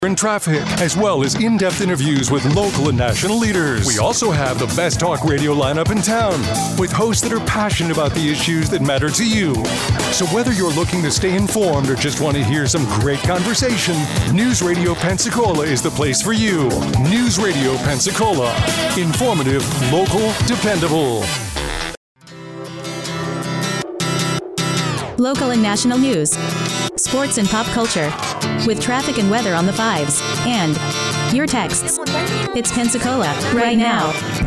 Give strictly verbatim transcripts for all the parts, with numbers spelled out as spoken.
and traffic, as well as in-depth interviews with local and national leaders. We also have the best talk radio lineup in town, with hosts that are passionate about the issues that matter to you. So whether you're looking to stay informed or just want to hear some great conversation, News Radio Pensacola is the place for you. News Radio Pensacola. Informative, local, dependable. Local and national news, sports and pop culture, with traffic and weather on the fives, and your texts. It's Pensacola, right now.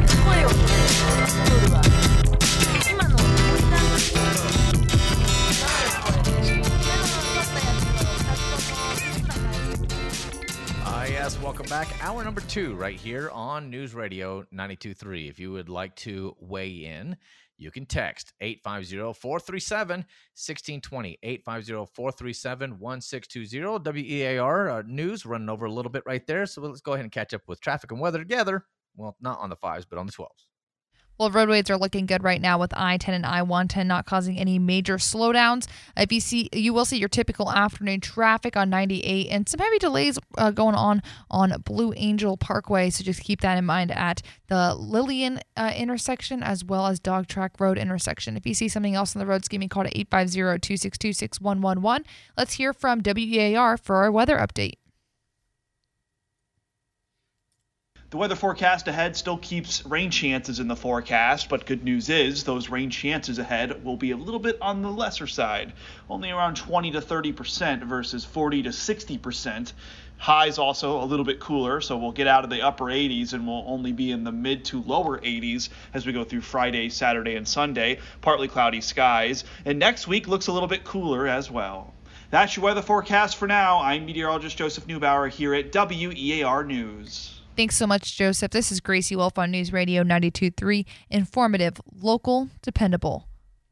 Uh, yes, welcome back. Hour number two right here on News Radio ninety-two point three. If you would like to weigh in, you can text eight five zero, four three seven, one six two zero, eight five zero, four three seven, one six two zero. W E A R uh, news running over a little bit right there. So let's go ahead and catch up with traffic and weather together. Well, not on the fives, but on the twelves. Well, roadways are looking good right now with I ten and I one ten not causing any major slowdowns. If you see, you will see your typical afternoon traffic on ninety-eight and some heavy delays uh, going on on Blue Angel Parkway. So just keep that in mind at the Lillian uh, intersection as well as Dog Track Road intersection. If you see something else on the road, give me a call to eight five zero, two six two, six one one one. Let's hear from W E A R for our weather update. The weather forecast ahead still keeps rain chances in the forecast, but good news is those rain chances ahead will be a little bit on the lesser side, only around twenty to thirty percent versus forty to sixty percent. Highs also a little bit cooler, so we'll get out of the upper eighties and we'll only be in the mid to lower eighties as we go through Friday, Saturday, and Sunday. Partly cloudy skies, and next week looks a little bit cooler as well. That's your weather forecast for now. I'm meteorologist Joseph Neubauer here at W E A R News. Thanks so much, Joseph. This is Gracie Wolf on News Radio ninety-two point three. Informative, local, dependable.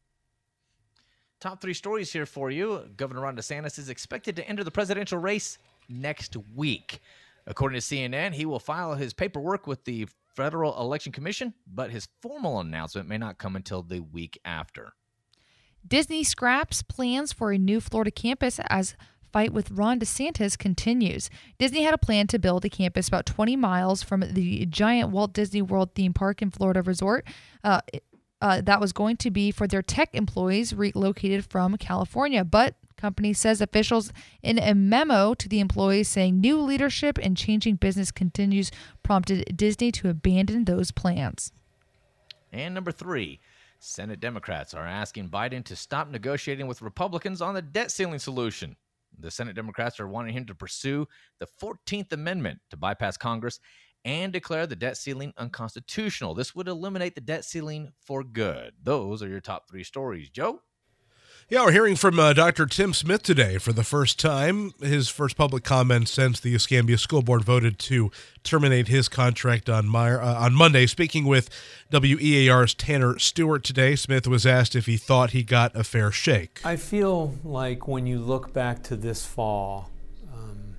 Top three stories here for you. Governor Ron DeSantis is expected to enter the presidential race next week. According to C N N, he will file his paperwork with the Federal Election Commission, but his formal announcement may not come until the week after. Disney scraps plans for a new Florida campus as fight with Ron DeSantis continues. Disney had a plan to build a campus about twenty miles from the giant Walt Disney World theme park in Florida resort. Uh, uh, that was going to be for their tech employees relocated from California. But company says officials in a memo to the employees saying new leadership and changing business continues prompted Disney to abandon those plans. And number three, Senate Democrats are asking Biden to stop negotiating with Republicans on the debt ceiling solution. The Senate Democrats are wanting him to pursue the fourteenth Amendment to bypass Congress and declare the debt ceiling unconstitutional. This would eliminate the debt ceiling for good. Those are your top three stories. Joe? Yeah, we're hearing from uh, Doctor Tim Smith today for the first time. His first public comment since the Escambia School Board voted to terminate his contract on, my, uh, on Monday. Speaking with W E A R's Tanner Stewart today, Smith was asked if he thought he got a fair shake. I feel like when you look back to this fall, um,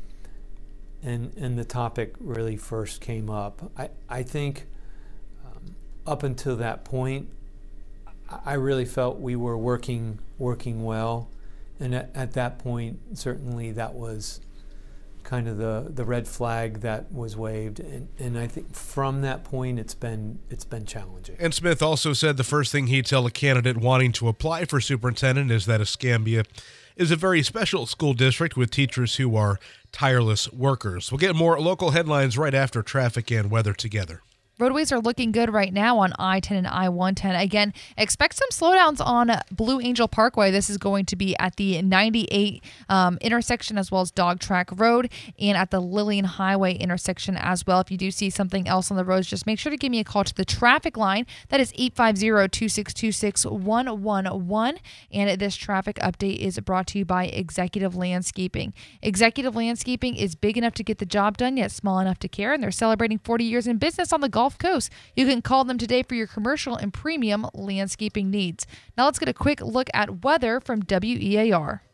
and, and the topic really first came up, I, I think um, up until that point, I really felt we were working working well, and at, at that point, certainly that was kind of the, the red flag that was waved, and, and I think from that point it's been it's been challenging. And Smith also said the first thing he'd tell a candidate wanting to apply for superintendent is that Escambia is a very special school district with teachers who are tireless workers. We'll get more local headlines right after traffic and weather together. Roadways are looking good right now on I ten and I one ten. Again, expect some slowdowns on Blue Angel Parkway. This is going to be at the ninety-eight um, intersection as well as Dog Track Road and at the Lillian Highway intersection as well. If you do see something else on the roads, just make sure to give me a call to the traffic line. That is eight five zero, two six two six, one one one. And this traffic update is brought to you by Executive Landscaping. Executive Landscaping is big enough to get the job done, yet small enough to care, and they're celebrating forty years in business on the Gulf Coast. You can call them today for your commercial and premium landscaping needs. Now let's get a quick look at weather from W E A R.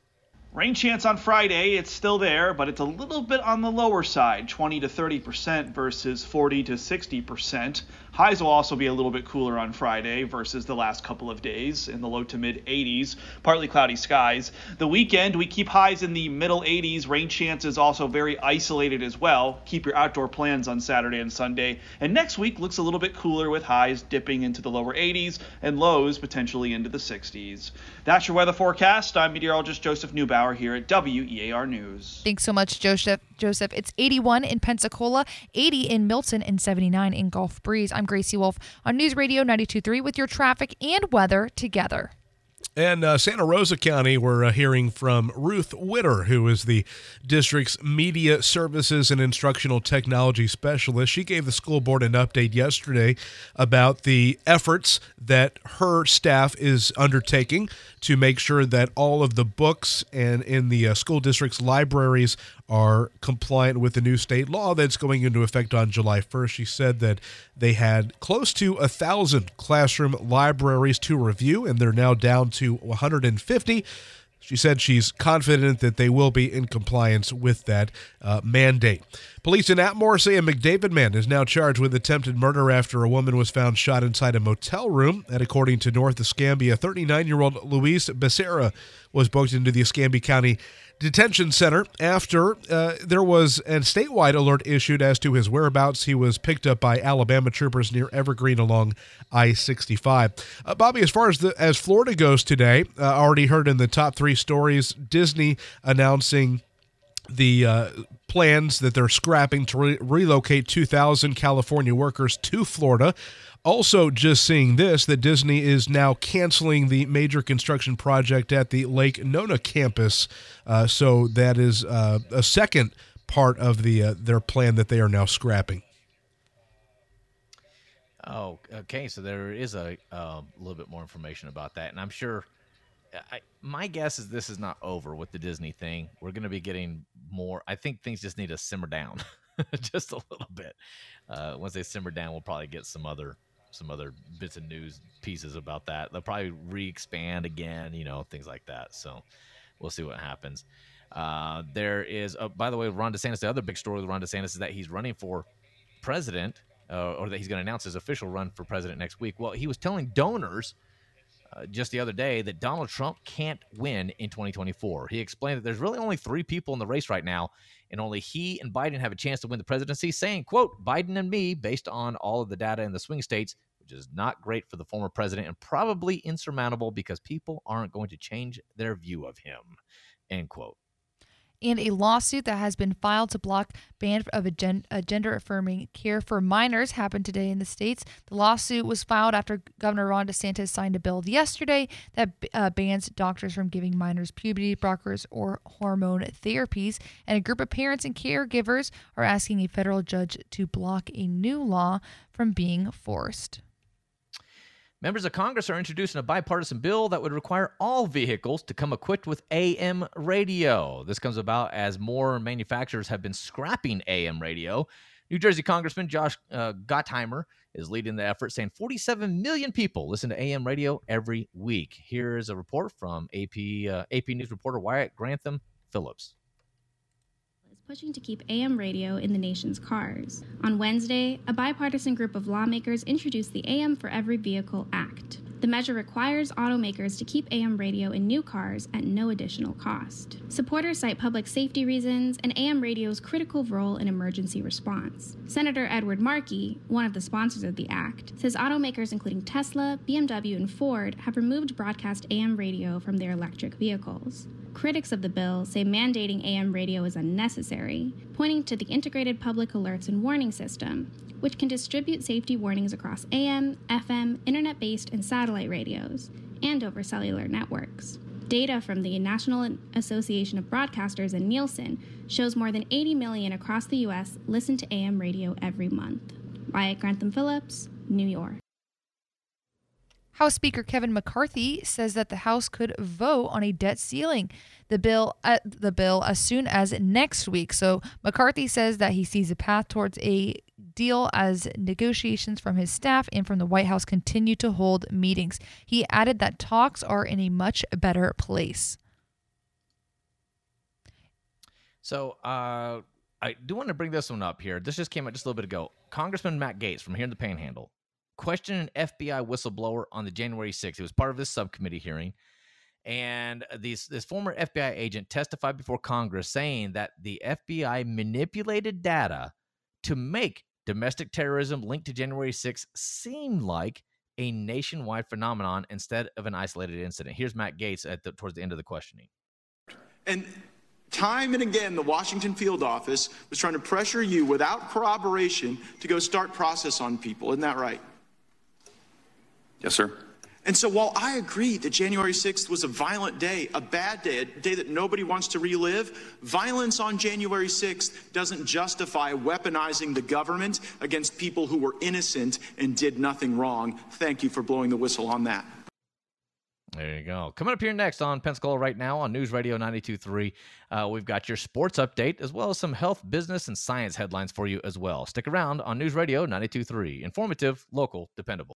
Rain chance on Friday, it's still there, but it's a little bit on the lower side, twenty to thirty percent versus forty to sixty percent. Highs will also be a little bit cooler on Friday versus the last couple of days in the low to mid eighties, partly cloudy skies. The weekend, we keep highs in the middle eighties. Rain chances also very isolated as well. Keep your outdoor plans on Saturday and Sunday. And next week looks a little bit cooler with highs dipping into the lower eighties and lows potentially into the sixties. That's your weather forecast. I'm meteorologist Joseph Neubauer here at W E A R News. Thanks so much, Joseph. Joseph, it's eighty-one in Pensacola, eighty in Milton, and seventy-nine in Gulf Breeze. I'm Gracie Wolf on News Radio ninety-two point three with your traffic and weather together. And uh, Santa Rosa County, we're uh, hearing from Ruth Witter, who is the district's Media Services and Instructional Technology Specialist. She gave the school board an update yesterday about the efforts that her staff is undertaking to make sure that all of the books and in the uh, school district's libraries are compliant with the new state law that's going into effect on July first. She said that they had close to a thousand classroom libraries to review, and they're now down to one hundred fifty. She said she's confident that they will be in compliance with that uh, mandate. Police in Atmore say a McDavid man is now charged with attempted murder after a woman was found shot inside a motel room. And according to North Escambia, thirty-nine-year-old Luis Becerra was booked into the Escambia County Detention Center after uh, there was a statewide alert issued as to his whereabouts. He was picked up by Alabama troopers near Evergreen along I sixty-five. Uh, Bobby, as far as the as Florida goes today, uh, already heard in the top three stories, Disney announcing the uh, plans that they're scrapping to re- relocate two thousand California workers to Florida. Also, just seeing this, that Disney is now canceling the major construction project at the Lake Nona campus. Uh, so that is uh, a second part of the uh, their plan that they are now scrapping. Oh, okay. So there is a uh, little bit more information about that, and I'm sure. I, my guess is this is not over with the Disney thing. We're going to be getting more. I think things just need to simmer down just a little bit. Uh, once they simmer down, we'll probably get some other some other bits of news pieces about that. They'll probably re-expand again, you know, things like that. So we'll see what happens. Uh, there is, uh, by the way, Ron DeSantis, the other big story with Ron DeSantis is that he's running for president, uh, or that he's going to announce his official run for president next week. Well, he was telling donors Uh, just the other day that Donald Trump can't win in twenty twenty-four. He explained that there's really only three people in the race right now, and only he and Biden have a chance to win the presidency, saying, quote, Biden and me, based on all of the data in the swing states, which is not great for the former president and probably insurmountable because people aren't going to change their view of him, end quote. And a lawsuit that has been filed to block ban of a, gen- a gender-affirming care for minors happened today in the states. The lawsuit was filed after Governor Ron DeSantis signed a bill yesterday that uh, bans doctors from giving minors puberty blockers or hormone therapies. And a group of parents and caregivers are asking a federal judge to block a new law from being forced. Members of Congress are introducing a bipartisan bill that would require all vehicles to come equipped with A M radio. This comes about as more manufacturers have been scrapping A M radio. New Jersey Congressman Josh uh, Gottheimer is leading the effort, saying forty-seven million people listen to A M radio every week. Here is a report from A P uh, A P News reporter Wyatt Grantham Phillips. Pushing to keep A M radio in the nation's cars. On Wednesday, a bipartisan group of lawmakers introduced the A M for Every Vehicle Act. The measure requires automakers to keep A M radio in new cars at no additional cost. Supporters cite public safety reasons and A M radio's critical role in emergency response. Senator Edward Markey, one of the sponsors of the act, says automakers including Tesla, B M W, and Ford have removed broadcast A M radio from their electric vehicles. Critics of the bill say mandating A M radio is unnecessary, pointing to the Integrated Public Alerts and Warning System, which can distribute safety warnings across A M, F M, internet-based, and satellite radios, and over cellular networks. Data from the National Association of Broadcasters and Nielsen shows more than eighty million across the U S listen to A M radio every month. Wyatt Grantham Phillips, New York. House Speaker Kevin McCarthy says that the House could vote on a debt ceiling, the bill, uh, the bill as soon as next week. So McCarthy says that he sees a path towards a deal as negotiations from his staff and from the White House continue to hold meetings. He added that talks are in a much better place. So uh, I do want to bring this one up here. This just came out just a little bit ago. Congressman Matt Gaetz from here in the Panhandle questioned an F B I whistleblower on the January sixth. He was part of this subcommittee hearing. And these, this former F B I agent testified before Congress saying that the F B I manipulated data to make domestic terrorism linked to January sixth seem like a nationwide phenomenon instead of an isolated incident. Here's Matt Gaetz at the, towards the end of the questioning. And time and again, the Washington field office was trying to pressure you without corroboration to go start process on people. Isn't that right? Yes, sir. And so while I agree that January sixth was a violent day, a bad day, a day that nobody wants to relive, violence on January sixth doesn't justify weaponizing the government against people who were innocent and did nothing wrong. Thank you for blowing the whistle on that. There you go. Coming up here next on Pensacola Right Now on News Radio ninety-two point three, uh, we've got your sports update as well as some health, business, and science headlines for you as well. Stick around on News Radio ninety-two point three. Informative, local, dependable.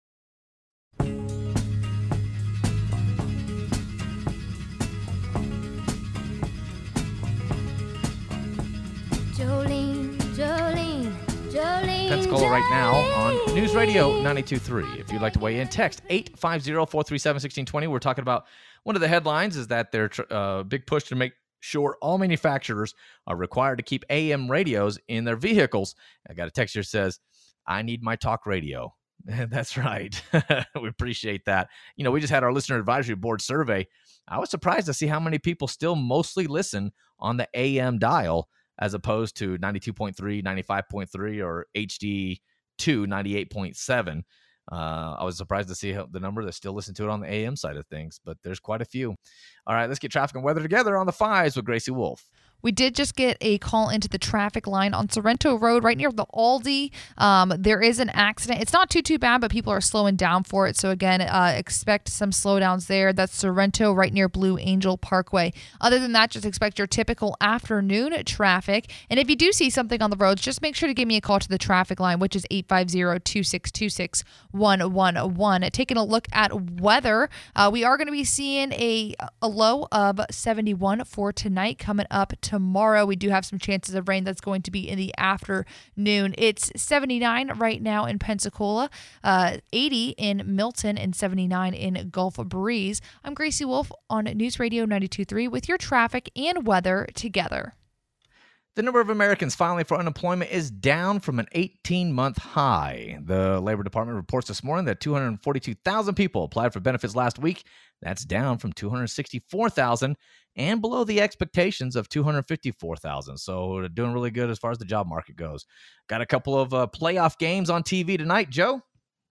Jolene, Jolene, Jolene. Pensacola Right Now on News Radio ninety-two point three. If you'd like to weigh in, text eight five zero, four three seven, one six two zero. We're talking about one of the headlines is that there's a uh, big push to make sure all manufacturers are required to keep A M radios in their vehicles. I got a text here that says, I need my talk radio. That's right. We appreciate that. You know, we just had our listener advisory board survey. I was surprised to see how many people still mostly listen on the A M dial as opposed to ninety-two point three, ninety-five point three, or H D two, ninety-eight point seven. Uh, I was surprised to see how, the number that still listen to it on the A M side of things, but there's quite a few. All right, let's get traffic and weather together on the fives with Gracie Wolf. We did just get a call into the traffic line on Sorrento Road right near the Aldi. Um, there is an accident. It's not too, too bad, but people are slowing down for it. So, again, uh, expect some slowdowns there. That's Sorrento right near Blue Angel Parkway. Other than that, just expect your typical afternoon traffic. And if you do see something on the roads, just make sure to give me a call to the traffic line, which is eight five zero, two six two six, one one one. Taking a look at weather, uh, we are going to be seeing a, a low of seventy-one for tonight coming up tomorrow. We do have some chances of rain that's going to be in the afternoon. It's seventy-nine right now in Pensacola, uh, eighty in Milton, and seventy-nine in Gulf Breeze. I'm Gracie Wolf on News Radio ninety-two point three with your traffic and weather together. The number of Americans filing for unemployment is down from an eighteen-month high. The Labor Department reports this morning that two hundred forty-two thousand people applied for benefits last week. That's down from two hundred sixty-four thousand and below the expectations of two hundred fifty-four thousand. So doing really good as far as the job market goes. Got a couple of uh, playoff games on T V tonight, Joe.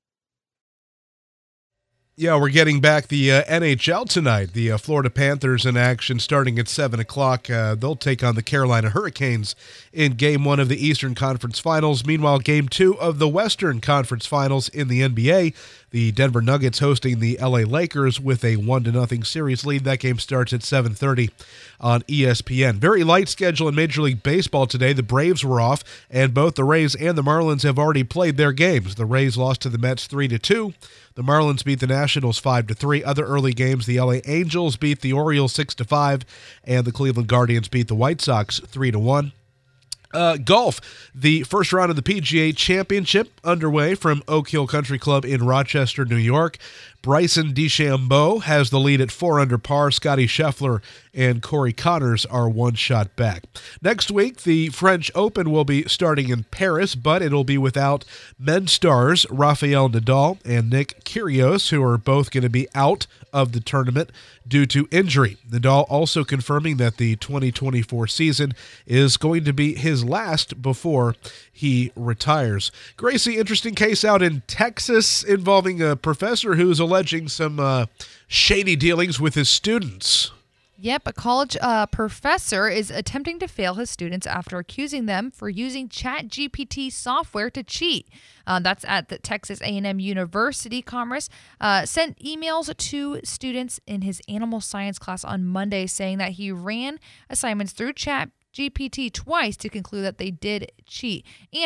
Yeah, we're getting back the uh, N H L tonight. The uh, Florida Panthers in action starting at seven o'clock. Uh, they'll take on the Carolina Hurricanes in Game one of the Eastern Conference Finals. Meanwhile, Game two of the Western Conference Finals in the N B A. The Denver Nuggets hosting the L A Lakers with a one to nothing series lead. That game starts at seven thirty on E S P N. Very light schedule in Major League Baseball today. The Braves were off, and both the Rays and the Marlins have already played their games. The Rays lost to the Mets three to two. The Marlins beat the Nationals five to three. Other early games, the L A Angels beat the Orioles six to five, and the Cleveland Guardians beat the White Sox three to one. Uh, golf, the first round of the P G A Championship underway from Oak Hill Country Club in Rochester, New York. Bryson DeChambeau has the lead at four under par. Scotty Scheffler and Corey Connors are one shot back. Next week, the French Open will be starting in Paris, but it'll be without men's stars Rafael Nadal and Nick Kyrgios, who are both going to be out of the tournament due to injury. Nadal also confirming that the twenty twenty-four season is going to be his last before he retires. Gracie, interesting case out in Texas involving a professor who's alleging some uh, shady dealings with his students. Yep, a college uh, professor is attempting to fail his students after accusing them for using ChatGPT software to cheat. Uh, that's at the Texas A and M University. Commerce uh, sent emails to students in his animal science class on Monday saying that he ran assignments through ChatGPT twice to conclude that they did cheat. And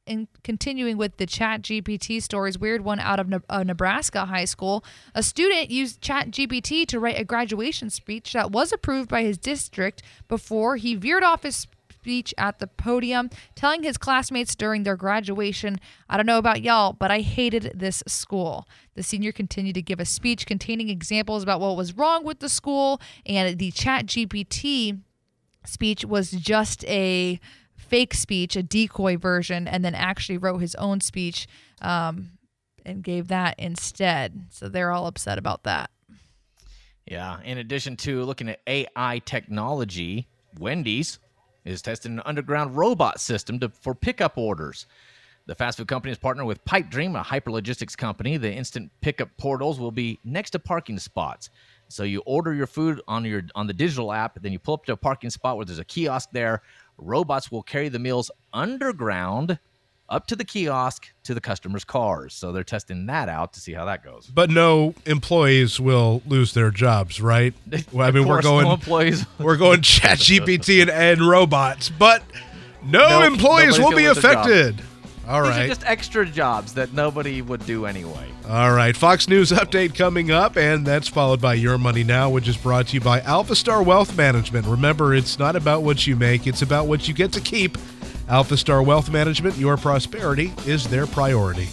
in continuing with the Chat G P T stories, weird one out of Ne- uh, Nebraska high school. A student used Chat G P T to write a graduation speech that was approved by his district before he veered off his speech at the podium, telling his classmates during their graduation, "I don't know about y'all, but I hated this school." The senior continued to give a speech containing examples about what was wrong with the school, and the Chat G P T speech was just a fake speech, a decoy version, and then actually wrote his own speech um, and gave that instead. So they're all upset about that. Yeah. In addition to looking at A I technology, Wendy's is testing an underground robot system to, for pickup orders. The fast food company is partnered with Pipe Dream, a hyperlogistics company. The instant pickup portals will be next to parking spots. So you order your food on your on the digital app, then you pull up to a parking spot where there's a kiosk there. Robots will carry the meals underground up to the kiosk to the customers' cars. So they're testing that out to see how that goes. But no employees will lose their jobs, right? Well, I mean, we're going no employees. we're going Chat G P T and, and robots, but no Nope, employees will be affected. All These right. are just extra jobs that nobody would do anyway. All right. Fox News update coming up, and that's followed by Your Money Now, which is brought to you by AlphaStar Wealth Management. Remember, it's not about what you make, it's about what you get to keep. AlphaStar Wealth Management, your prosperity is their priority.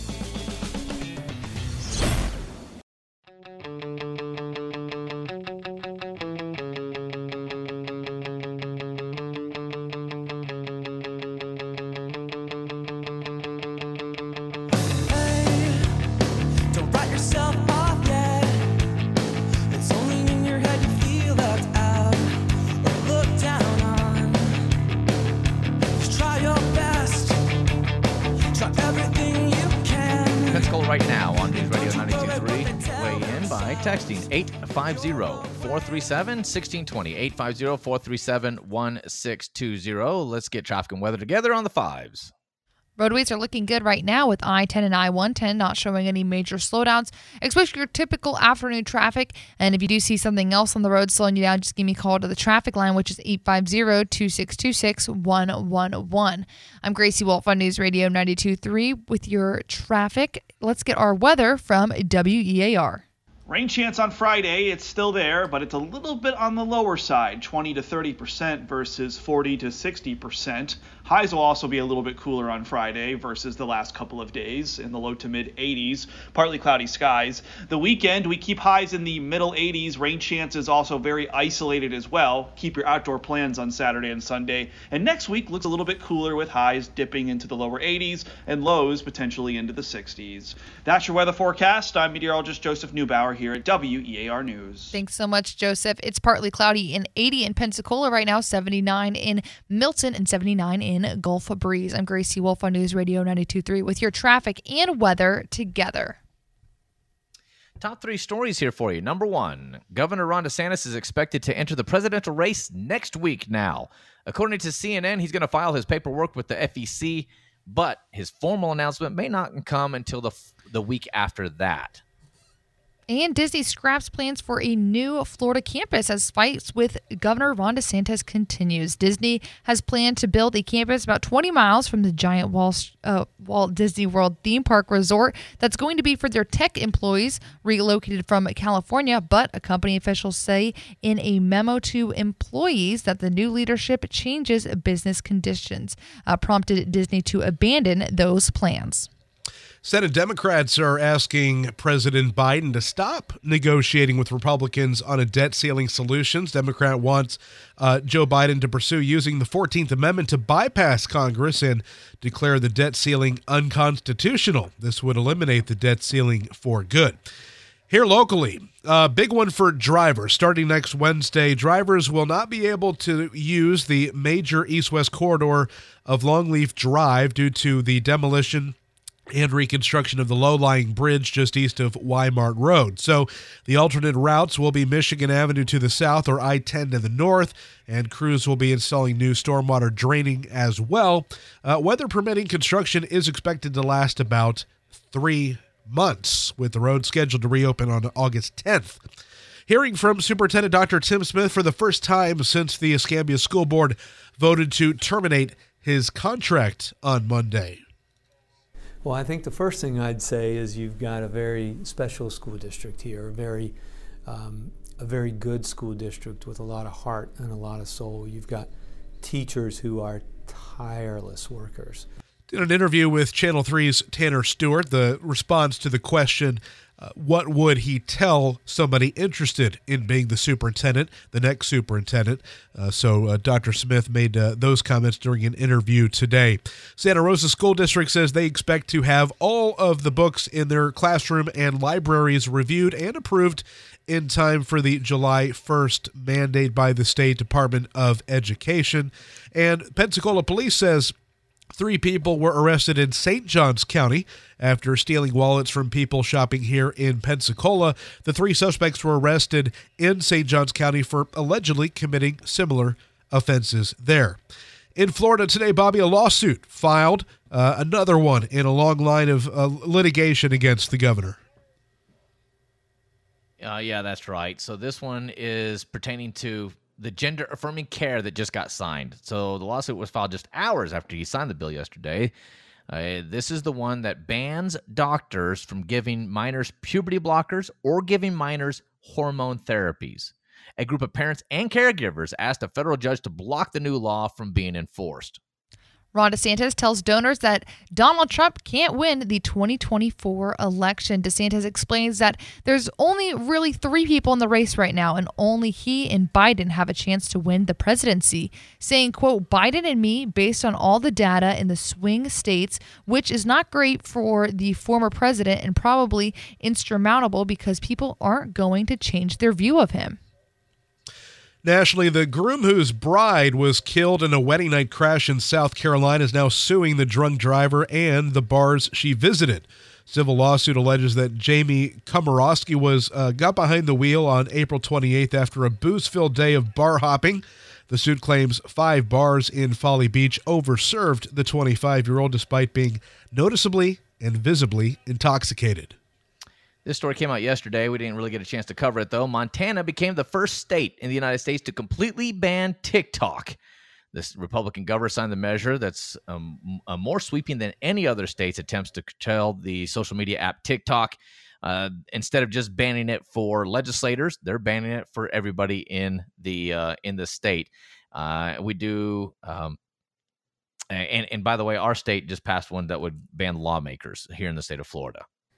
Texting eight five zero, four three seven, one six two zero, eight five zero, four three seven, one six two zero. Let's get traffic and weather together on the fives. Roadways are looking good right now with I ten and I one ten not showing any major slowdowns. Expect your typical afternoon traffic. And if you do see something else on the road slowing you down, just give me a call to the traffic line, which is eight five zero, two six two six, one one one. I'm Gracie Wolf on News Radio ninety-two point three with your traffic. Let's get our weather from W E A R. Rain chance on Friday, it's still there, but it's a little bit on the lower side, twenty to thirty percent versus forty to sixty percent. Highs will also be a little bit cooler on Friday versus the last couple of days in the low to mid eighties, partly cloudy skies. The weekend, we keep highs in the middle eighties. Rain chances also very isolated as well. Keep your outdoor plans on Saturday and Sunday. And next week looks a little bit cooler with highs dipping into the lower eighties and lows potentially into the sixties. That's your weather forecast. I'm meteorologist Joseph Neubauer here at W E A R News. Thanks so much, Joseph. It's partly cloudy in eighty in Pensacola right now, seventy-nine in Milton, and seventy-nine in Gulf Breeze. I'm Gracie Wolf on News Radio ninety-two point three with your traffic and weather together. Top three stories here for you. Number one, Governor Ron DeSantis is expected to enter the presidential race next week now. According to C N N, he's going to file his paperwork with the F E C, but his formal announcement may not come until the the week after that. And Disney scraps plans for a new Florida campus as fights with Governor Ron DeSantis continues. Disney has planned to build a campus about twenty miles from the giant Walt, uh, Walt Disney World theme park resort that's going to be for their tech employees relocated from California. But a company officials say in a memo to employees that the new leadership changes business conditions, uh, prompted Disney to abandon those plans. Senate Democrats are asking President Biden to stop negotiating with Republicans on a debt ceiling solution. Democrat wants uh, Joe Biden to pursue using the fourteenth Amendment to bypass Congress and declare the debt ceiling unconstitutional. This would eliminate the debt ceiling for good. Here locally, a uh, big one for drivers. Starting next Wednesday, drivers will not be able to use the major east-west corridor of Longleaf Drive due to the demolition and reconstruction of the low-lying bridge just east of Weimart Road. So the alternate routes will be Michigan Avenue to the south or I ten to the north, and crews will be installing new stormwater draining as well. Uh, weather permitting, construction is expected to last about three months, with the road scheduled to reopen on August tenth. Hearing from Superintendent Doctor Tim Smith for the first time since the Escambia School Board voted to terminate his contract on Monday. Well, I think the first thing I'd say is you've got a very special school district here, a very, um, a very good school district with a lot of heart and a lot of soul. You've got teachers who are tireless workers. In an interview with Channel three's Tanner Stewart, the response to the question, uh, what would he tell somebody interested in being the superintendent, the next superintendent? Uh, so uh, Doctor Smith made uh, those comments during an interview today. Santa Rosa School District says they expect to have all of the books in their classroom and libraries reviewed and approved in time for the July first mandate by the State Department of Education. And Pensacola Police says three people were arrested in Saint Johns County after stealing wallets from people shopping here in Pensacola. The three suspects were arrested in Saint Johns County for allegedly committing similar offenses there. In Florida today, Bobby, a lawsuit filed, uh, another one in a long line of uh, litigation against the governor. Uh, yeah, that's right. So this one is pertaining to the gender-affirming care that just got signed. So the lawsuit was filed just hours after he signed the bill yesterday. Uh, this is the one that bans doctors from giving minors puberty blockers or giving minors hormone therapies. A group of parents and caregivers asked a federal judge to block the new law from being enforced. Ron DeSantis tells donors that Donald Trump can't win the twenty twenty-four election. DeSantis explains that there's only really three people in the race right now, and only he and Biden have a chance to win the presidency, saying, quote, Biden and me, based on all the data in the swing states, which is not great for the former president and probably insurmountable because people aren't going to change their view of him. Nationally, the groom whose bride was killed in a wedding night crash in South Carolina is now suing the drunk driver and the bars she visited. Civil lawsuit alleges that Jamie Komorowski was uh, got behind the wheel on April twenty-eighth after a booze-filled day of bar hopping. The suit claims five bars in Folly Beach overserved the twenty-five-year-old despite being noticeably and visibly intoxicated. This story came out yesterday. We didn't really get a chance to cover it, though. Montana became the first state in the United States to completely ban TikTok. This Republican governor signed the measure that's um, uh, more sweeping than any other state's attempts to curtail the social media app TikTok. Uh, instead of just banning it for legislators, they're banning it for everybody in the uh, in the state. Uh, we do, um, and and by the way, our state just passed one that would ban lawmakers here in the state of Florida.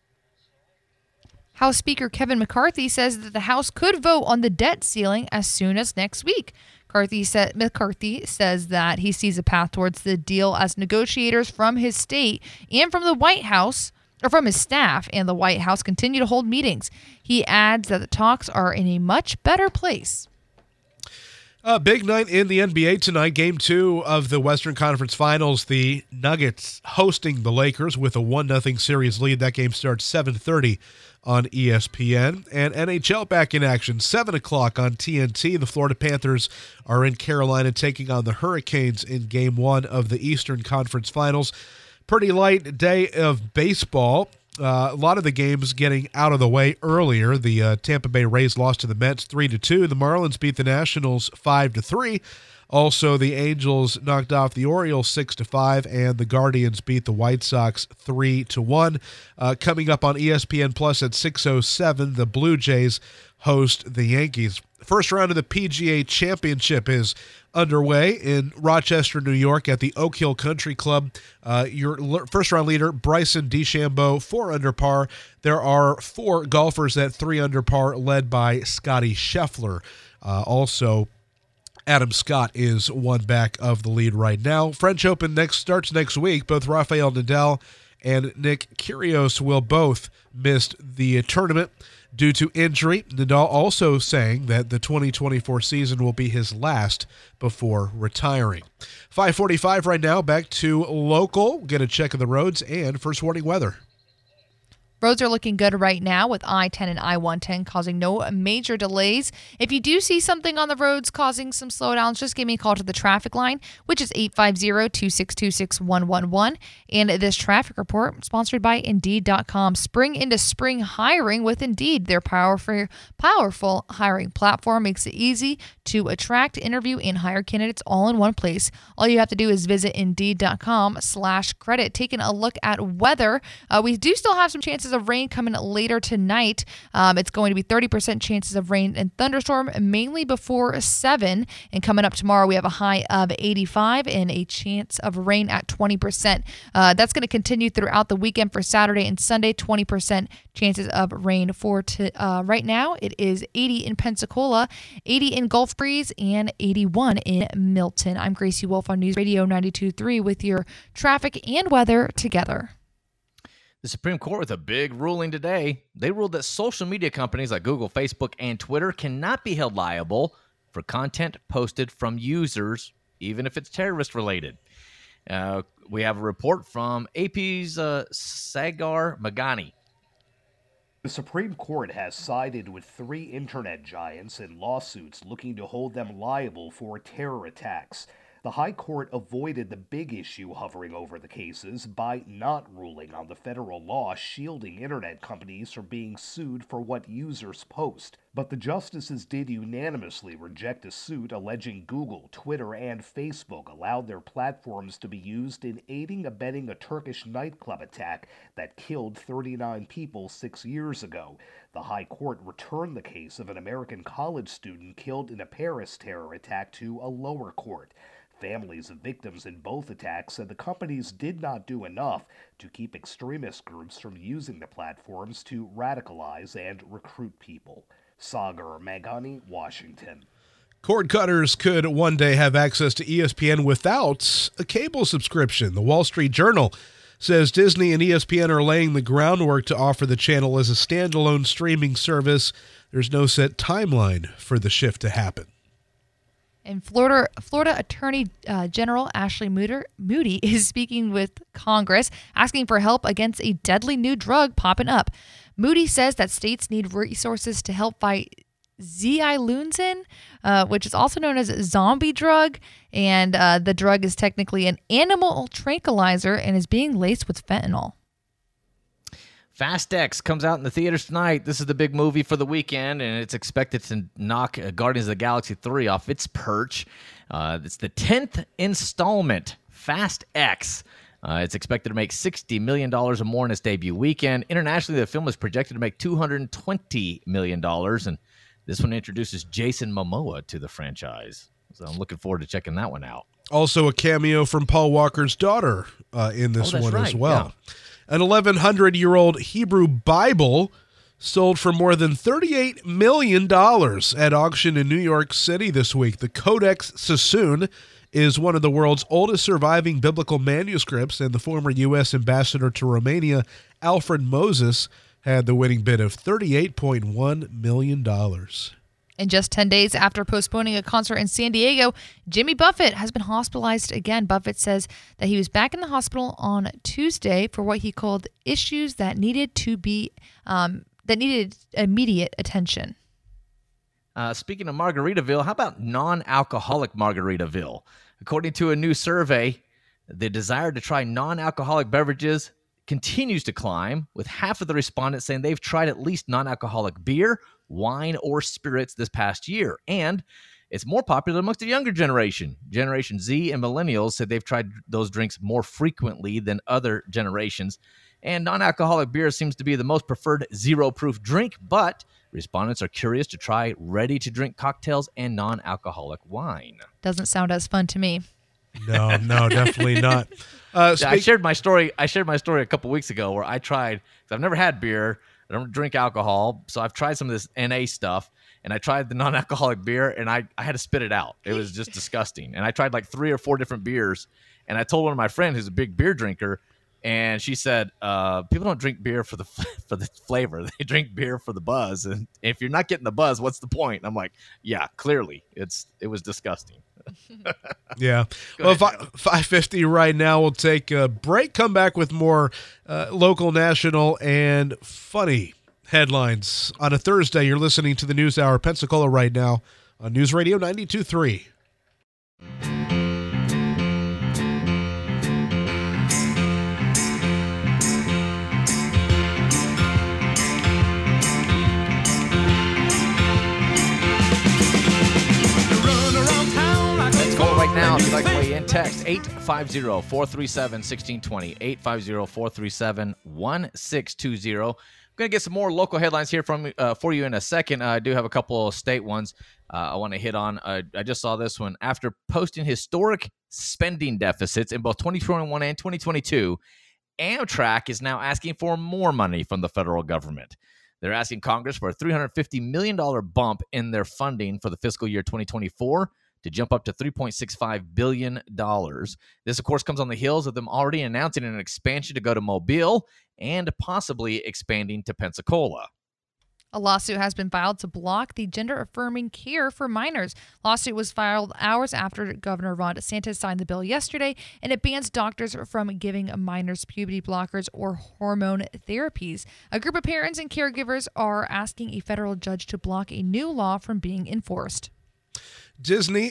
House Speaker Kevin McCarthy says that the House could vote on the debt ceiling as soon as next week. McCarthy, sa- McCarthy says that he sees a path towards the deal as negotiators from his state and from the White House, or from his staff and the White House, continue to hold meetings. He adds that the talks are in a much better place. A big night in the N B A tonight. Game two of the Western Conference Finals. The Nuggets hosting the Lakers with a one nothing series lead. That game starts seven thirty on E S P N. And N H L back in action, seven o'clock on T N T. The Florida Panthers are in Carolina taking on the Hurricanes in Game one of the Eastern Conference Finals. Pretty light day of baseball. Uh, a lot of the games getting out of the way earlier. The uh, Tampa Bay Rays lost to the Mets three to two. The Marlins beat the Nationals five to three. Also, the Angels knocked off the Orioles six to five, and the Guardians beat the White Sox three to one. Uh, coming up on E S P N Plus at six oh seven, the Blue Jays host the Yankees. First round of the P G A Championship is underway in Rochester, New York at the Oak Hill Country Club. Uh, your first round leader, Bryson DeChambeau, four under par. There are four golfers at three under par, led by Scotty Scheffler. Uh, also, Adam Scott is one back of the lead right now. French Open next starts next week. Both Rafael Nadal and Nick Kyrgios will both miss the tournament due to injury. Nadal also saying that the twenty twenty-four season will be his last before retiring. five forty-five right now. Back to local. Get a check of the roads and first warning weather. Roads are looking good right now with I ten and I one ten causing no major delays. If you do see something on the roads causing some slowdowns, just give me a call to the traffic line, which is eight five zero, two six two, six one one one. And this traffic report sponsored by Indeed dot com. Spring into spring hiring with Indeed. Their powerful, powerful hiring platform makes it easy to attract, interview, and hire candidates all in one place. All you have to do is visit Indeed dot com slash credit. Taking a look at weather, uh, we do still have some chances of rain coming later tonight. Um, it's going to be thirty percent chances of rain and thunderstorm, mainly before seven. And coming up tomorrow, we have a high of eighty-five and a chance of rain at twenty percent. Uh, that's going to continue throughout the weekend for Saturday and Sunday, twenty percent chances of rain for t- uh, right now. It is eighty in Pensacola, eighty in Gulf Breeze, and eighty-one in Milton. I'm Gracie Wolf on News Radio ninety-two point three with your traffic and weather together. The Supreme Court with a big ruling today. They ruled that social media companies like Google, Facebook, and Twitter cannot be held liable for content posted from users, even if it's terrorist-related. Uh, we have a report from A P's uh, Sagar Magani. The Supreme Court has sided with three internet giants in lawsuits looking to hold them liable for terror attacks. The High Court avoided the big issue hovering over the cases by not ruling on the federal law shielding internet companies from being sued for what users post. But the justices did unanimously reject a suit alleging Google, Twitter, and Facebook allowed their platforms to be used in aiding abetting a Turkish nightclub attack that killed thirty-nine people six years ago. The High Court returned the case of an American college student killed in a Paris terror attack to a lower court. Families of victims in both attacks said the companies did not do enough to keep extremist groups from using the platforms to radicalize and recruit people. Sagar Magani, Washington. Cord cutters could one day have access to E S P N without a cable subscription. The Wall Street Journal says Disney and E S P N are laying the groundwork to offer the channel as a standalone streaming service. There's no set timeline for the shift to happen. And Florida Florida Attorney uh, General Ashley Mooder, Moody is speaking with Congress, asking for help against a deadly new drug popping up. Moody says that states need resources to help fight Zialunzin, uh, which is also known as a zombie drug. And uh, the drug is technically an animal tranquilizer and is being laced with fentanyl. Fast X comes out in the theaters tonight. This is the big movie for the weekend, and it's expected to knock Guardians of the Galaxy three off its perch. Uh, it's the tenth installment, Fast X. Uh, it's expected to make sixty million dollars or more in its debut weekend. Internationally, the film is projected to make two hundred twenty million dollars, and this one introduces Jason Momoa to the franchise. So I'm looking forward to checking that one out. Also a cameo from Paul Walker's daughter uh, in this oh, one right. as well. Yeah. An eleven hundred year old Hebrew Bible sold for more than thirty-eight million dollars at auction in New York City this week. The Codex Sassoon is one of the world's oldest surviving biblical manuscripts, and the former U S ambassador to Romania, Alfred Moses, had the winning bid of thirty-eight point one million dollars. And just ten days after postponing a concert in San Diego, Jimmy Buffett has been hospitalized again. Buffett says that he was back in the hospital on Tuesday for what he called issues that needed to be um, that needed immediate attention. Uh, speaking of Margaritaville, how about non-alcoholic Margaritaville? According to a new survey, the desire to try non-alcoholic beverages continues to climb, with half of the respondents saying they've tried at least non-alcoholic beer, wine, or spirits this past year. And it's more popular amongst the younger generation. Generation Z and millennials said they've tried those drinks more frequently than other generations. And non-alcoholic beer seems to be the most preferred zero-proof drink, but respondents are curious to try ready-to-drink cocktails and non-alcoholic wine. Doesn't sound as fun to me. No, no, definitely not. Uh, speak- I shared my story. I shared my story a couple weeks ago where I tried. Cause I've never had beer. I don't drink alcohol, so I've tried some of this N A stuff, and I tried the non-alcoholic beer, and I, I had to spit it out. It was just disgusting. And I tried like three or four different beers, and I told one of my friends who's a big beer drinker, and she said, uh, "People don't drink beer for the for the flavor. They drink beer for the buzz. And if you're not getting the buzz, what's the point?" And I'm like, "Yeah, clearly, it's it was disgusting." Yeah. Well, five fifty right now. We'll take a break, come back with more uh, local, national, and funny headlines. On a Thursday, you're listening to the News Hour Pensacola right now on News Radio ninety-two point three. Now, if you'd like to weigh in, text eight five zero, four three seven, one six two zero, eight five zero, four three seven, one six two zero. I'm going to get some more local headlines here from uh, for you in a second. Uh, I do have a couple of state ones uh, I want to hit on. Uh, I just saw this one. After posting historic spending deficits in both twenty twenty-one and twenty twenty-two, Amtrak is now asking for more money from the federal government. They're asking Congress for a three hundred fifty million dollars bump in their funding for the fiscal year twenty twenty-four. To jump up to three point six five billion dollars. This, of course, comes on the heels of them already announcing an expansion to go to Mobile and possibly expanding to Pensacola. A lawsuit has been filed to block the gender-affirming care for minors. Lawsuit was filed hours after Governor Ron DeSantis signed the bill yesterday, and it bans doctors from giving minors puberty blockers or hormone therapies. A group of parents and caregivers are asking a federal judge to block a new law from being enforced. Disney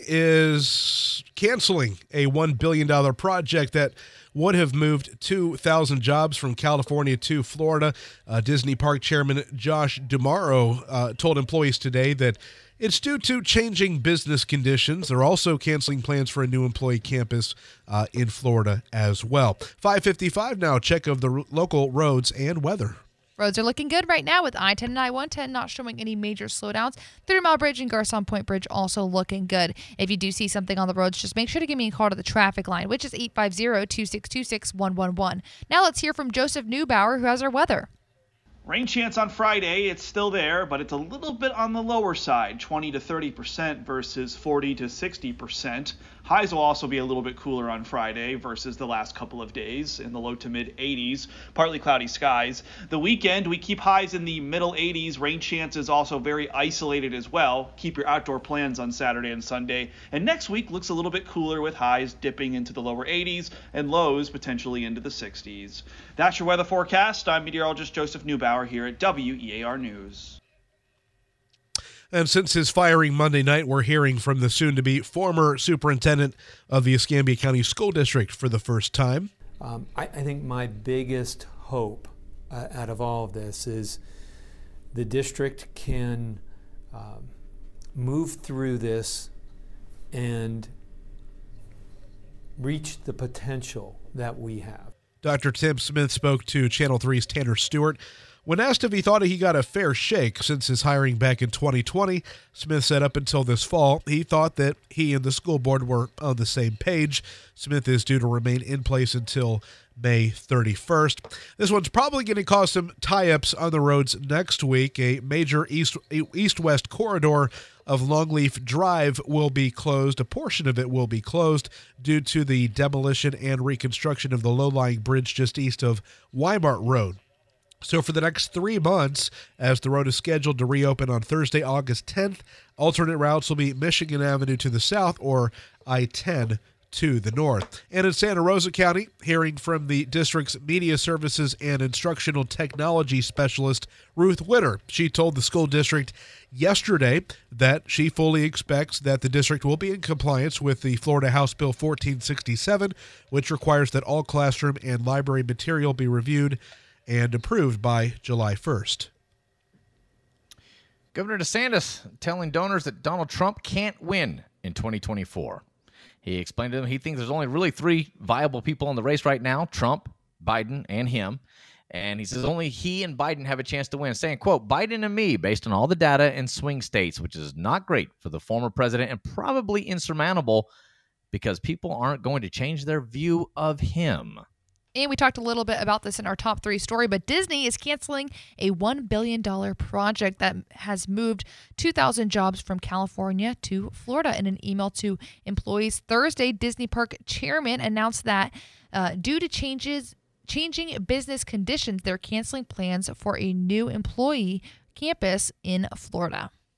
is canceling a one billion dollars project that would have moved two thousand jobs from California to Florida. Uh, Disney Park Chairman Josh D'Amaro uh, told employees today that it's due to changing business conditions. They're also canceling plans for a new employee campus uh, in Florida as well. five fifty-five now, check of the r- local roads and weather. Roads are looking good right now with I ten and I one ten not showing any major slowdowns. Three Mile Bridge and Garcon Point Bridge also looking good. If you do see something on the roads, just make sure to give me a call to the traffic line, which is eight five zero, two six two six, one one one. Now let's hear from Joseph Neubauer, who has our weather. Rain chance on Friday, it's still there, but it's a little bit on the lower side, twenty to thirty percent versus forty to sixty percent. Highs will also be a little bit cooler on Friday versus the last couple of days in the low to mid eighties, partly cloudy skies. The weekend, we keep highs in the middle eighties. Rain chances also very isolated as well. Keep your outdoor plans on Saturday and Sunday. And next week looks a little bit cooler with highs dipping into the lower eighties and lows potentially into the sixties. That's your weather forecast. I'm meteorologist Joseph Neubauer here at W E A R News. And since his firing Monday night, we're hearing from the soon-to-be former superintendent of the Escambia County School District for the first time. Um, I, I think my biggest hope uh, out of all of this is the district can um, move through this and reach the potential that we have. Doctor Tim Smith spoke to Channel three's Tanner Stewart. When asked if he thought he got a fair shake since his hiring back in twenty twenty, Smith said up until this fall, he thought that he and the school board were on the same page. Smith is due to remain in place until May thirty-first. This one's probably going to cause some tie-ups on the roads next week. A major east, east-west corridor of Longleaf Drive will be closed. A portion of it will be closed due to the demolition and reconstruction of the low-lying bridge just east of Weimart Road. So for the next three months, as the road is scheduled to reopen on Thursday, August tenth, alternate routes will be Michigan Avenue to the south or I ten to the north. And in Santa Rosa County, hearing from the district's media services and instructional technology specialist, Ruth Witter. She told the school district yesterday that she fully expects that the district will be in compliance with the Florida House Bill fourteen sixty-seven, which requires that all classroom and library material be reviewed and approved by July first. Governor DeSantis telling donors that Donald Trump can't win in twenty twenty-four. He explained to them he thinks there's only really three viable people in the race right now, Trump, Biden, and him. And he says only he and Biden have a chance to win, saying, quote, Biden and me, based on all the data in swing states, which is not great for the former president and probably insurmountable because people aren't going to change their view of him. And we talked a little bit about this in our top three story, but Disney is canceling a one billion dollars project that has moved two thousand jobs from California to Florida. In an email to employees Thursday, Disney Park chairman announced that uh, due to changes, changing business conditions, they're canceling plans for a new employee campus in Florida.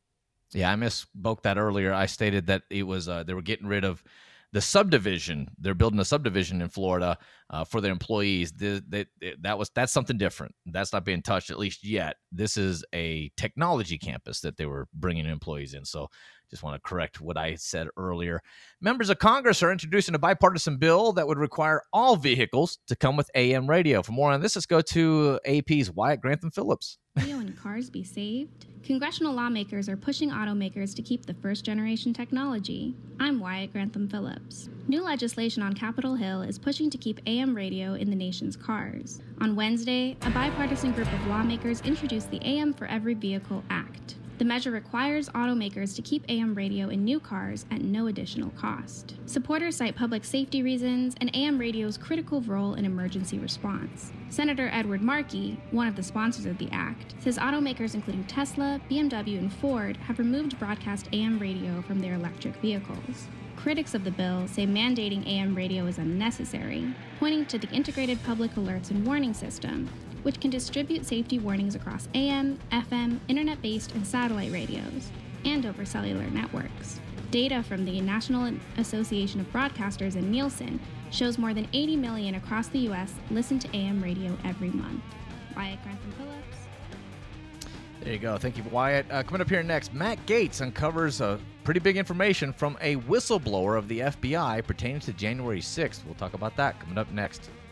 Yeah, I misspoke that earlier. I stated that it was uh, they were getting rid of the subdivision. They're building a subdivision in Florida uh, for their employees. The, the, that was that's something different. That's not being touched, at least yet. This is a technology campus that they were bringing employees in. So just want to correct what I said earlier. Members of Congress are introducing a bipartisan bill that would require all vehicles to come with A M radio. For more on this, let's go to A P's Wyatt Grantham Phillips. Radio and cars be saved? Congressional lawmakers are pushing automakers to keep the first-generation technology. I'm Wyatt Grantham Phillips. New legislation on Capitol Hill is pushing to keep A M radio in the nation's cars. On Wednesday, a bipartisan group of lawmakers introduced the A M for Every Vehicle Act. The measure requires automakers to keep A M radio in new cars at no additional cost. Supporters cite public safety reasons and A M radio's critical role in emergency response. Senator Edward Markey, one of the sponsors of the act, says automakers including Tesla, B M W, and Ford have removed broadcast A M radio from their electric vehicles. Critics of the bill say mandating A M radio is unnecessary, pointing to the Integrated Public Alerts and Warning System, which can distribute safety warnings across A M, F M, internet-based, and satellite radios, and over cellular networks. Data from the National Association of Broadcasters and Nielsen shows more than eighty million across the U S listen to A M radio every month. Wyatt Grantham Phillips. There you go. Thank you, Wyatt. Uh, coming up here next, Matt Gaetz uncovers uh, pretty big information from a whistleblower of the F B I pertaining to January sixth. We'll talk about that coming up next.